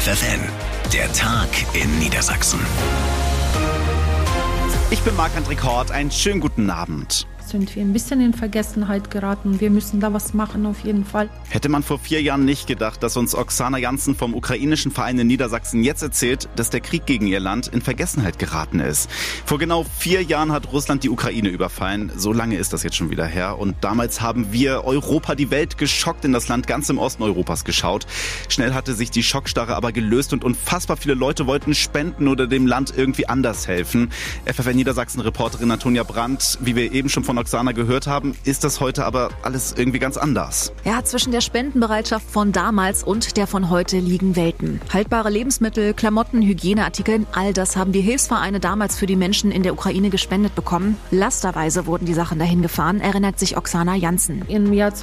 FFN, der Tag in Niedersachsen. Ich bin Marc-André Kort, einen schönen guten Abend. Sind wir ein bisschen in Vergessenheit geraten. Wir müssen da was machen, auf jeden Fall. Hätte man vor 4 Jahren nicht gedacht, dass uns Oksana Jansen vom ukrainischen Verein in Niedersachsen jetzt erzählt, dass der Krieg gegen ihr Land in Vergessenheit geraten ist. Vor genau 4 Jahren hat Russland die Ukraine überfallen. So lange ist das jetzt schon wieder her. Und damals haben wir Europa, die Welt, geschockt in das Land ganz im Osten Europas geschaut. Schnell hatte sich die Schockstarre aber gelöst und unfassbar viele Leute wollten spenden oder dem Land irgendwie anders helfen. FFN Niedersachsen-Reporterin Antonia Brandt, wie wir eben schon von Oksana gehört haben, ist das heute aber alles irgendwie ganz anders. Ja, zwischen der Spendenbereitschaft von damals und der von heute liegen Welten. Haltbare Lebensmittel, Klamotten, Hygieneartikel, all das haben die Hilfsvereine damals für die Menschen in der Ukraine gespendet bekommen. Lasterweise wurden die Sachen dahin gefahren, erinnert sich Oksana Jansen. Im Jahr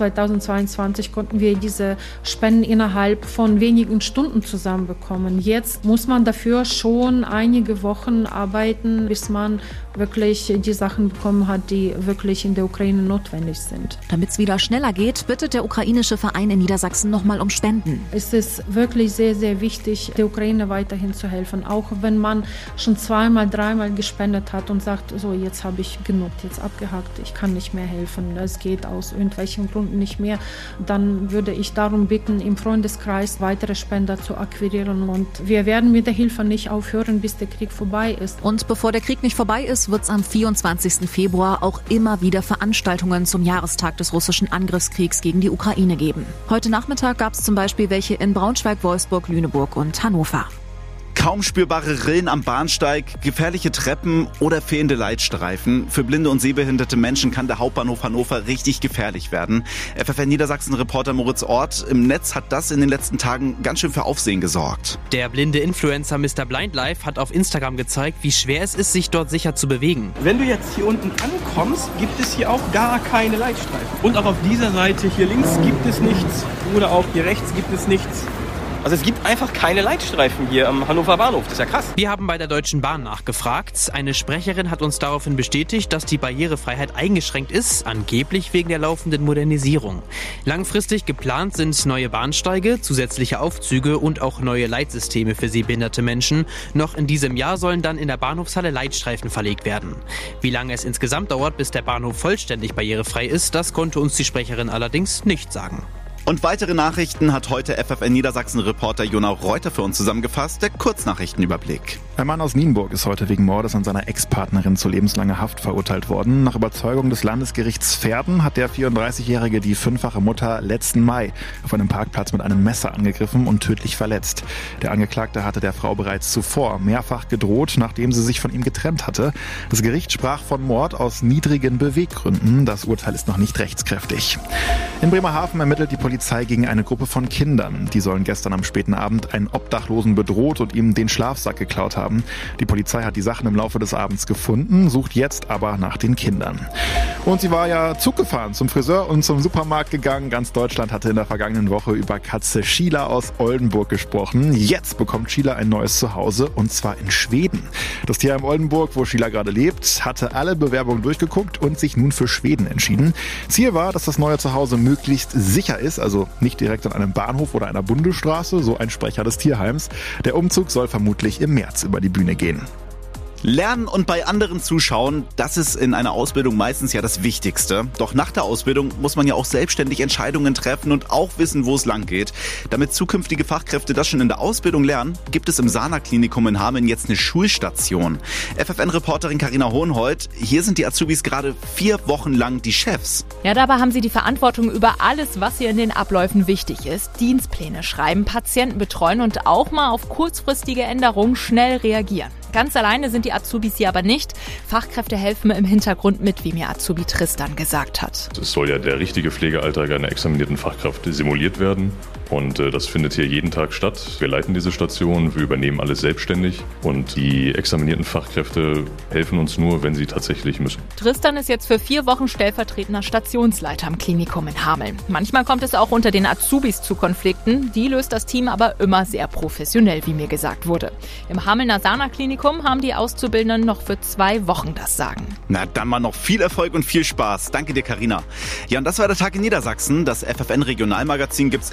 2022 konnten wir diese Spenden innerhalb von wenigen Stunden zusammenbekommen. Jetzt muss man dafür schon einige Wochen arbeiten, bis man wirklich die Sachen bekommen hat, die wirklich in der Ukraine notwendig sind. Damit es wieder schneller geht, bittet der ukrainische Verein in Niedersachsen nochmal um Spenden. Es ist wirklich sehr, sehr wichtig, der Ukraine weiterhin zu helfen. Auch wenn man schon 2-mal, 3-mal gespendet hat und sagt, so jetzt habe ich genug, jetzt abgehakt, ich kann nicht mehr helfen, es geht aus irgendwelchen Gründen nicht mehr, dann würde ich darum bitten, im Freundeskreis weitere Spender zu akquirieren. Und wir werden mit der Hilfe nicht aufhören, bis der Krieg vorbei ist. Und bevor der Krieg nicht vorbei ist, wird es am 24. Februar auch immer wieder Veranstaltungen zum Jahrestag des russischen Angriffskriegs gegen die Ukraine geben. Heute Nachmittag gab es zum Beispiel welche in Braunschweig, Wolfsburg, Lüneburg und Hannover. Kaum spürbare Rillen am Bahnsteig, gefährliche Treppen oder fehlende Leitstreifen. Für blinde und sehbehinderte Menschen kann der Hauptbahnhof Hannover richtig gefährlich werden. FFN Niedersachsen-Reporter Moritz Ort, im Netz hat das in den letzten Tagen ganz schön für Aufsehen gesorgt. Der blinde Influencer Mr. Blind Life hat auf Instagram gezeigt, wie schwer es ist, sich dort sicher zu bewegen. Wenn du jetzt hier unten ankommst, gibt es hier auch gar keine Leitstreifen. Und auch auf dieser Seite hier links gibt es nichts oder auch hier rechts gibt es nichts. Also es gibt einfach keine Leitstreifen hier am Hannover Bahnhof, das ist ja krass. Wir haben bei der Deutschen Bahn nachgefragt. Eine Sprecherin hat uns daraufhin bestätigt, dass die Barrierefreiheit eingeschränkt ist, angeblich wegen der laufenden Modernisierung. Langfristig geplant sind neue Bahnsteige, zusätzliche Aufzüge und auch neue Leitsysteme für sehbehinderte Menschen. Noch in diesem Jahr sollen dann in der Bahnhofshalle Leitstreifen verlegt werden. Wie lange es insgesamt dauert, bis der Bahnhof vollständig barrierefrei ist, das konnte uns die Sprecherin allerdings nicht sagen. Und weitere Nachrichten hat heute FFN Niedersachsen-Reporter Jona Reuter für uns zusammengefasst, der Kurznachrichtenüberblick. Ein Mann aus Nienburg ist heute wegen Mordes an seiner Ex-Partnerin zu lebenslanger Haft verurteilt worden. Nach Überzeugung des Landesgerichts Verden hat der 34-Jährige die 5-fache Mutter letzten Mai auf einem Parkplatz mit einem Messer angegriffen und tödlich verletzt. Der Angeklagte hatte der Frau bereits zuvor mehrfach gedroht, nachdem sie sich von ihm getrennt hatte. Das Gericht sprach von Mord aus niedrigen Beweggründen. Das Urteil ist noch nicht rechtskräftig. In Bremerhaven ermittelt die Polizei gegen eine Gruppe von Kindern. Die sollen gestern am späten Abend einen Obdachlosen bedroht und ihm den Schlafsack geklaut haben. Die Polizei hat die Sachen im Laufe des Abends gefunden, sucht jetzt aber nach den Kindern. Und sie war ja Zug gefahren, zum Friseur und zum Supermarkt gegangen. Ganz Deutschland hatte in der vergangenen Woche über Katze Sheila aus Oldenburg gesprochen. Jetzt bekommt Sheila ein neues Zuhause und zwar in Schweden. Das Tierheim Oldenburg, wo Sheila gerade lebt, hatte alle Bewerbungen durchgeguckt und sich nun für Schweden entschieden. Ziel war, dass das neue Zuhause möglichst sicher ist, also nicht direkt an einem Bahnhof oder einer Bundesstraße, so ein Sprecher des Tierheims. Der Umzug soll vermutlich im März über die Bühne gehen. Lernen und bei anderen zuschauen, das ist in einer Ausbildung meistens ja das Wichtigste. Doch nach der Ausbildung muss man ja auch selbstständig Entscheidungen treffen und auch wissen, wo es lang geht. Damit zukünftige Fachkräfte das schon in der Ausbildung lernen, gibt es im Sana-Klinikum in Hameln jetzt eine Schulstation. FFN-Reporterin Carina Hohenhold, hier sind die Azubis gerade 4 Wochen lang die Chefs. Ja, dabei haben sie die Verantwortung über alles, was hier in den Abläufen wichtig ist. Dienstpläne schreiben, Patienten betreuen und auch mal auf kurzfristige Änderungen schnell reagieren. Ganz alleine sind die Azubis hier aber nicht. Fachkräfte helfen im Hintergrund mit, wie mir Azubi Tristan gesagt hat. Es soll ja der richtige Pflegealltag einer examinierten Fachkraft simuliert werden. Und das findet hier jeden Tag statt. Wir leiten diese Station, wir übernehmen alles selbstständig. Und die examinierten Fachkräfte helfen uns nur, wenn sie tatsächlich müssen. Tristan ist jetzt für 4 Wochen stellvertretender Stationsleiter am Klinikum in Hameln. Manchmal kommt es auch unter den Azubis zu Konflikten. Die löst das Team aber immer sehr professionell, wie mir gesagt wurde. Im Hamelner Sana-Klinikum haben die Auszubildenden noch für 2 Wochen das Sagen. Na, dann mal noch viel Erfolg und viel Spaß. Danke dir, Carina. Ja, und das war der Tag in Niedersachsen. Das FFN-Regionalmagazin gibt's immer abends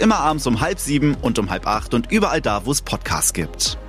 um 6:30 und um 7:30 und überall da, wo es Podcasts gibt.